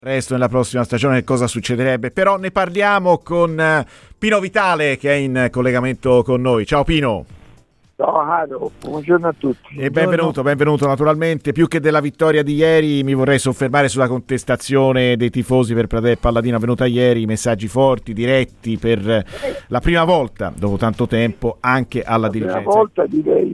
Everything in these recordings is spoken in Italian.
Resto nella prossima stagione che cosa succederebbe, però ne parliamo con Pino Vitale che è in collegamento con noi. Ciao Pino. Ciao Haro, buongiorno a tutti. E benvenuto naturalmente. Più che della vittoria di ieri mi vorrei soffermare sulla contestazione dei tifosi per Pradè e Palladino avvenuta ieri, messaggi forti, diretti per la prima volta dopo tanto tempo anche alla dirigenza. La prima volta direi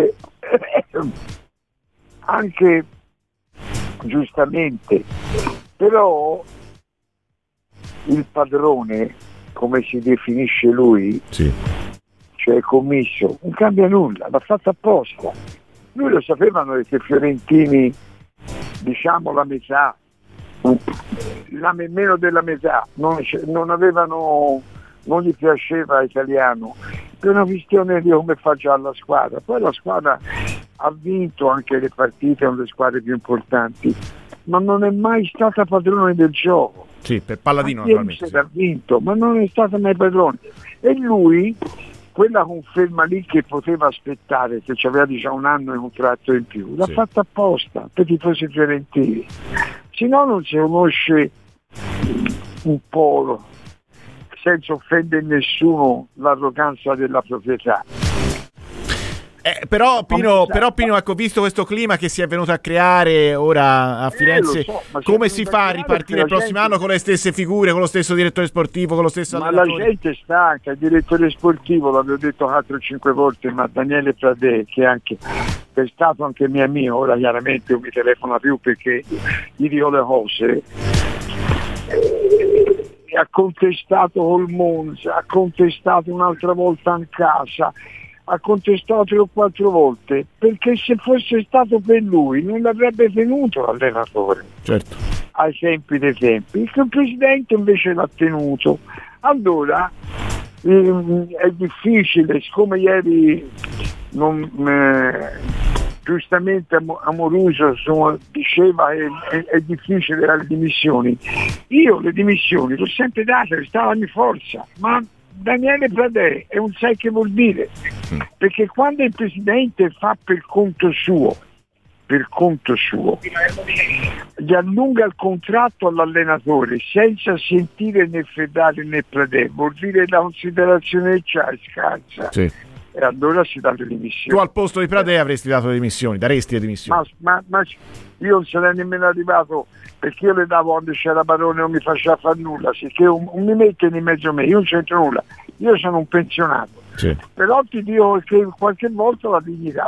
anche giustamente, però il padrone, come si definisce lui, sì, cioè commisso, non cambia nulla, l'ha fatto apposta. Lui lo sapevano che i fiorentini, diciamo la metà, meno della metà, non avevano, non gli piaceva italiano, per una questione di come fa già la squadra. Poi la squadra ha vinto anche le partite con le squadre più importanti, ma non è mai stata padrone del gioco. Sì, per Palladino naturalmente. Ha vinto, ma non è stata mai padrone. E lui, quella conferma lì che poteva aspettare, che aveva già un anno di contratto in più, l'ha fatta apposta per i tifosi fiorentini. Se no non si conosce un po', senza offendere nessuno, l'arroganza della proprietà. Però Pino, ecco, visto questo clima che si è venuto a creare ora a Firenze, come si fa a ripartire il prossimo anno con le stesse figure, con lo stesso direttore sportivo, con lo stesso allenatore? Ma la gente è stanca, il direttore sportivo, l'avevo detto 4-5 volte, ma Daniele Pradè, che è stato anche mio amico, ora chiaramente non mi telefona più perché gli dico le cose, ha contestato col Monza, ha contestato un'altra volta in casa, ha contestato 3 o 4 volte, perché se fosse stato per lui non l'avrebbe tenuto l'allenatore, certo, ai tempi dei tempi. Il presidente invece l'ha tenuto. Allora è difficile, siccome ieri giustamente Amoruso diceva è difficile dare le dimissioni. Io le dimissioni l'ho sempre date, stava la mia forza, ma Daniele Pradè è un sai che vuol dire, perché quando il presidente fa per conto suo, gli allunga il contratto all'allenatore senza sentire né Fedale né Pradè, vuol dire la considerazione che c'ha, scarsa. Sì. E allora si dà le dimissioni. Tu al posto di Pradè avresti dato le dimissioni, daresti le dimissioni. Ma io non sarei nemmeno arrivato, perché io le davo quando c'era Barone, non mi faceva fare nulla, sicché non mi mette in mezzo a me, io non c'entro nulla, io sono un pensionato. Sì. Però ti dico che qualche volta la dignità,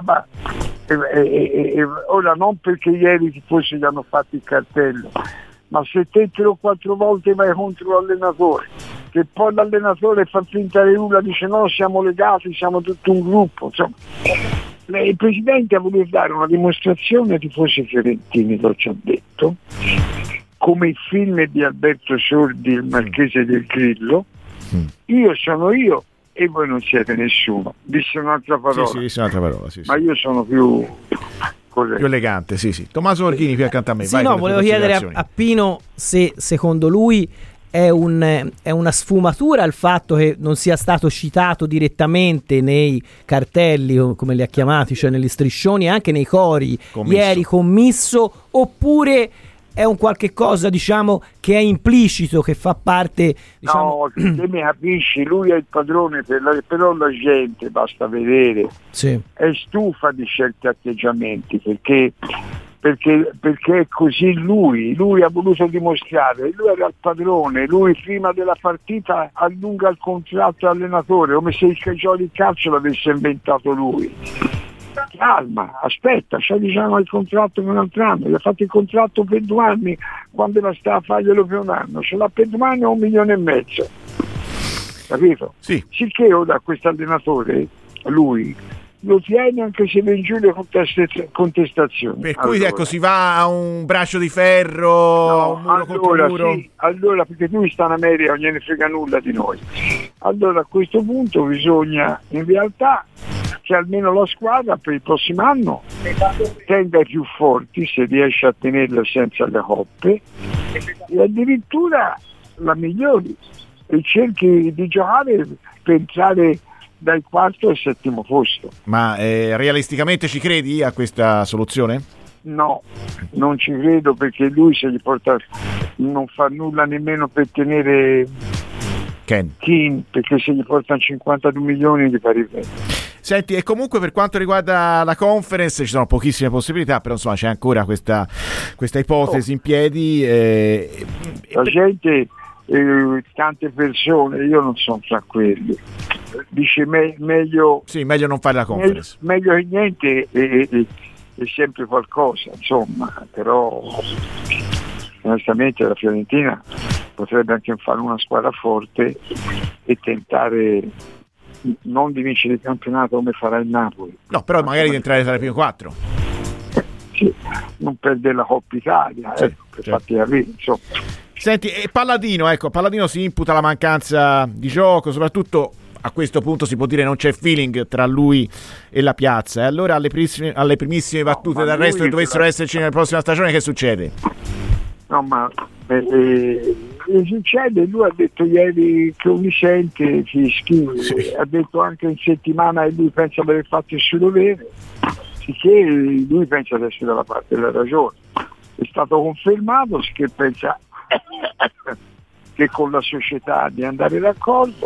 ora non perché ieri i tifosi gli hanno fatto il cartello, ma se te 3 o 4 volte vai contro l'allenatore, che poi l'allenatore fa finta di nulla, dice no, siamo legati, siamo tutto un gruppo, insomma. Il presidente ha voluto dare una dimostrazione ai tifosi fiorentini, l'ho già detto, come il film di Alberto Sordi, Il Marchese del Grillo, io sono io e voi non siete nessuno. Disse un'altra parola. Sì, disse un'altra parola, sì. Ma io sono più elegante, sì. Tommaso Orchini qui accanto a me. Sì, vai, no, volevo chiedere a Pino se secondo lui è una sfumatura il fatto che non sia stato citato direttamente nei cartelli, come li ha chiamati, cioè negli striscioni, anche nei cori, ieri commisso, oppure è un qualche cosa, diciamo, che è implicito, che fa parte, diciamo... No, se mi capisci, lui è il padrone, però la gente, basta vedere, sì, è stufa di certi atteggiamenti, perché è così lui ha voluto dimostrare, lui era il padrone, lui prima della partita allunga il contratto allenatore, come se il calcio l'avesse inventato lui. Calma, aspetta, c'è diciamo il contratto per un altro anno, gli ha fatto il contratto per 2 anni, quando la sta a farglielo per un anno, ce l'ha per 2 anni o 1,5 milioni, capito? Sì. Sicché ora questo allenatore, lui lo tiene anche se va in giù le contestazioni. Per cui ecco, si va a un braccio di ferro, a un muro contro muro. Sì, allora, perché lui sta in America, non gliene frega nulla di noi. Allora a questo punto bisogna in realtà che almeno la squadra per il prossimo anno tenga i più forti, se riesce a tenerla senza le coppe, e addirittura la migliori, e cerchi di giocare per entrare dal 4° al 7° posto. Ma realisticamente ci credi a questa soluzione? No, non ci credo, perché lui se gli porta, non fa nulla nemmeno per tenere Keane, perché se gli portano 52 milioni gli pare bene. Senti, e comunque per quanto riguarda la conference ci sono pochissime possibilità, però insomma c'è ancora questa ipotesi in piedi. La gente, tante persone, io non sono tra quelli, dice meglio non fare la conference, meglio che niente, è sempre qualcosa, insomma, però onestamente la Fiorentina potrebbe anche fare una squadra forte e tentare non di vincere il campionato come farà il Napoli. No, però magari di entrare tra le prime 4. Sì, non perdere la Coppa Italia, per farti capire, insomma. Senti, e Palladino si imputa la mancanza di gioco, soprattutto a questo punto si può dire non c'è feeling tra lui e la piazza, e allora alle primissime battute d'arresto che dovessero esserci nella prossima stagione, che succede? No, ma succede, lui ha detto ieri che non mi sente, ha detto anche in settimana che lui pensa di aver fatto il suo dovere, sicché lui pensa di essere dalla parte della ragione, è stato confermato, che pensa che con la società di andare d'accordo.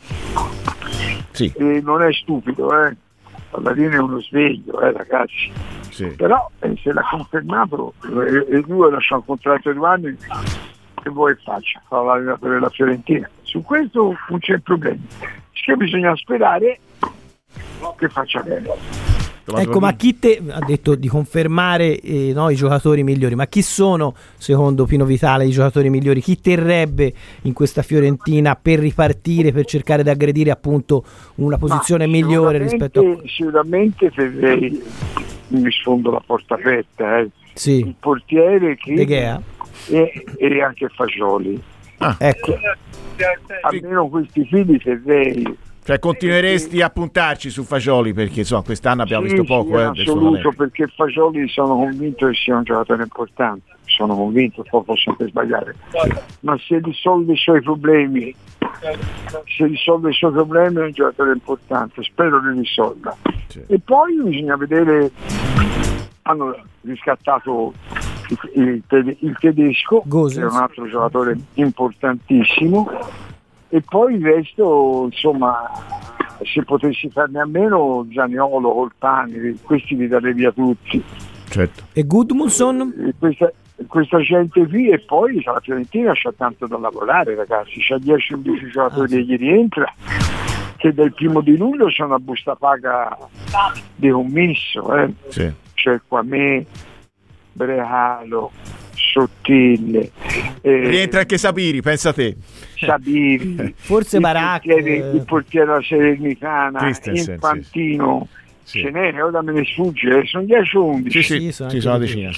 Sì. E non è stupido, alla fine è uno sveglio, ragazzi. Sì. Però se l'ha confermato e lui ha lasciato un contratto di 2 anni, che vuoi faccia? Fa l'allenatore della Fiorentina. Su questo non c'è problema. Che bisogna sperare che faccia bene. Ecco, ma chi ha detto di confermare i giocatori migliori, ma chi sono secondo Pino Vitale i giocatori migliori? Chi terrebbe in questa Fiorentina per ripartire, per cercare di aggredire appunto una posizione migliore rispetto a... Sicuramente terrei, mi sfondo la porta aperta, sì. Il portiere che De Gea e anche Fagioli. Ecco. Almeno questi figli terrei. Cioè continueresti a puntarci su Fagioli, perché insomma quest'anno abbiamo visto poco. In assoluto, perché Fagioli sono convinto che sia un giocatore importante, sono convinto, poi posso anche sbagliare, ma se risolve i suoi problemi, è un giocatore importante, spero li risolva. Sì. E poi bisogna vedere, hanno riscattato il tedesco, Gosens, che è un altro giocatore importantissimo. E poi il resto, insomma, se potessi farne a meno, Zaniolo, Colpani, questi li darei via tutti. Certo. E Gudmundsson? Questa gente qui, e poi la Fiorentina c'ha tanto da lavorare, ragazzi, c'ha 10-11 giocatori che gli rientra, che dal 1 di luglio sono a busta paga di commisso, Sì. C'è Quamè, Brehalo, Sottile, rientra anche Sabiri, pensa te. Sabiri, forse Barak, il portiere della Salernitana, Infantino, sì. Ce n'è, ora me ne sfugge, sono 10-11. Sì, sono una decina.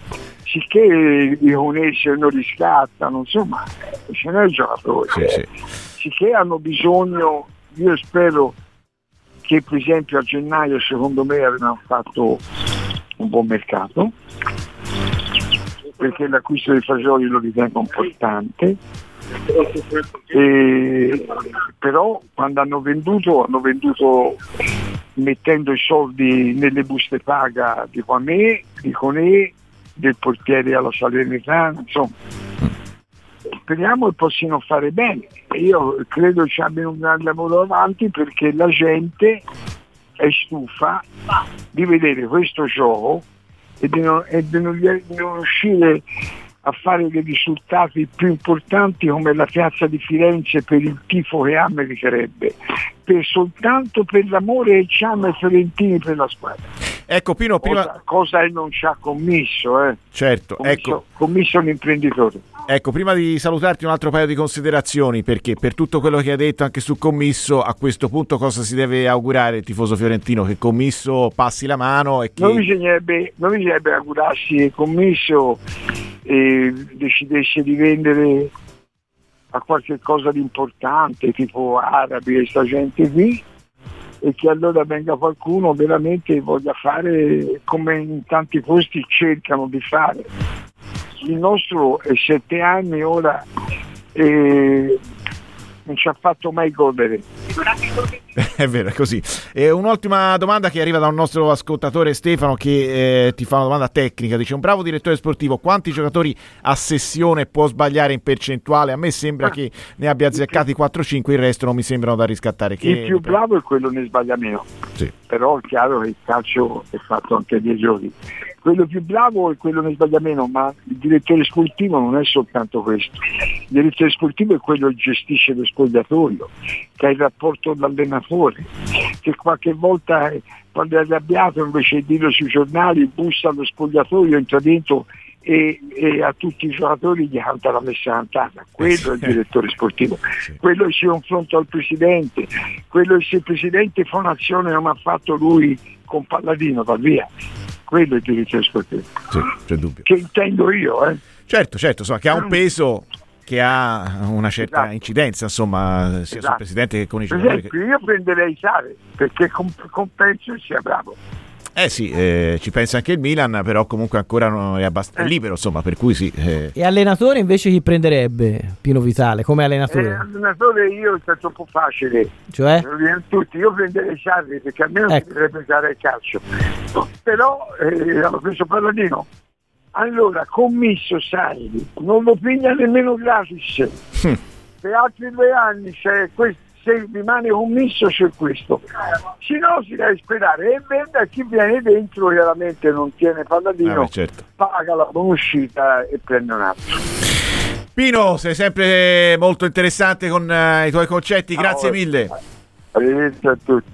Sicché i connessi non riscattano, insomma, ce n'è il giocatore. Sicché hanno bisogno, io spero che per esempio a gennaio secondo me avevano fatto un buon mercato, perché l'acquisto dei Fagioli lo ritengo importante, però quando hanno venduto mettendo i soldi nelle buste paga di Quamè, di Conè, del portiere alla Salernitana, insomma speriamo che possano fare bene. Io credo che abbiano un gran lavoro avanti, perché la gente è stufa di vedere questo gioco e di non riuscire a fare dei risultati più importanti come la piazza di Firenze per il tifo che ha meriterebbe, soltanto per l'amore che c'hanno i fiorentini per la squadra. Ecco Pino, cosa non ci ha commisso, certo, commisso l'imprenditore. Ecco, prima di salutarti un altro paio di considerazioni, perché per tutto quello che hai detto anche su Commisso, a questo punto cosa si deve augurare il tifoso fiorentino? Che Commisso passi la mano e che... Non bisognerebbe augurarsi che Commisso decidesse di vendere a qualche cosa di importante, tipo arabi e sta gente qui, e che allora venga qualcuno veramente voglia fare come in tanti posti cercano di fare. Il nostro è 7 anni ora e non ci ha fatto mai godere. È vero, è così. E un'ultima domanda che arriva da un nostro ascoltatore, Stefano, che ti fa una domanda tecnica. Dice: un bravo direttore sportivo, quanti giocatori a sessione può sbagliare in percentuale? A me sembra che ne abbia azzeccati 4-5, il resto non mi sembrano da riscattare. Il più bravo è quello che ne sbaglia meno. Sì. Però è chiaro che il calcio è fatto anche di errori. Quello più bravo è quello che ne sbaglia meno, ma il direttore sportivo non è soltanto questo. Il direttore sportivo è quello che gestisce lo spogliatoio, che ha il rapporto con l'allenatore, che qualche volta quando è arrabbiato, invece di dirlo sui giornali, bussa allo spogliatoio, entra dentro e a tutti i giocatori gli canta la messa cantata. Quello è il direttore sportivo. Quello si confronta al presidente, quello se il presidente fa un'azione come ha fatto lui con Palladino, va via. Quello è il direttore sportivo. Sì, c'è dubbio. Che intendo io, Certo, insomma, che ha un peso, che ha una certa incidenza, insomma, sia sul presidente che con i giocatori. Per esempio, io prenderei Sare, perché compenso sia bravo. Sì, ci pensa anche il Milan, però comunque ancora è abbastanza libero, insomma, per cui sì. E allenatore invece chi prenderebbe Pino Vitale come allenatore? Allenatore io è troppo facile. Cioè? Tutti, io prenderei Sarri perché almeno si dovrebbe giocare al calcio. Però hanno preso Palladino. Allora, commisso Sarri, non lo piglia nemmeno gratis. Per altri 2 anni se rimane commisso c'è questo, se no si deve sperare e vende chi viene dentro, chiaramente non tiene Palladino, certo. Paga la buonuscita e prende un altro. Pino, sei sempre molto interessante con i tuoi concetti, grazie mille. Arrivederci a tutti.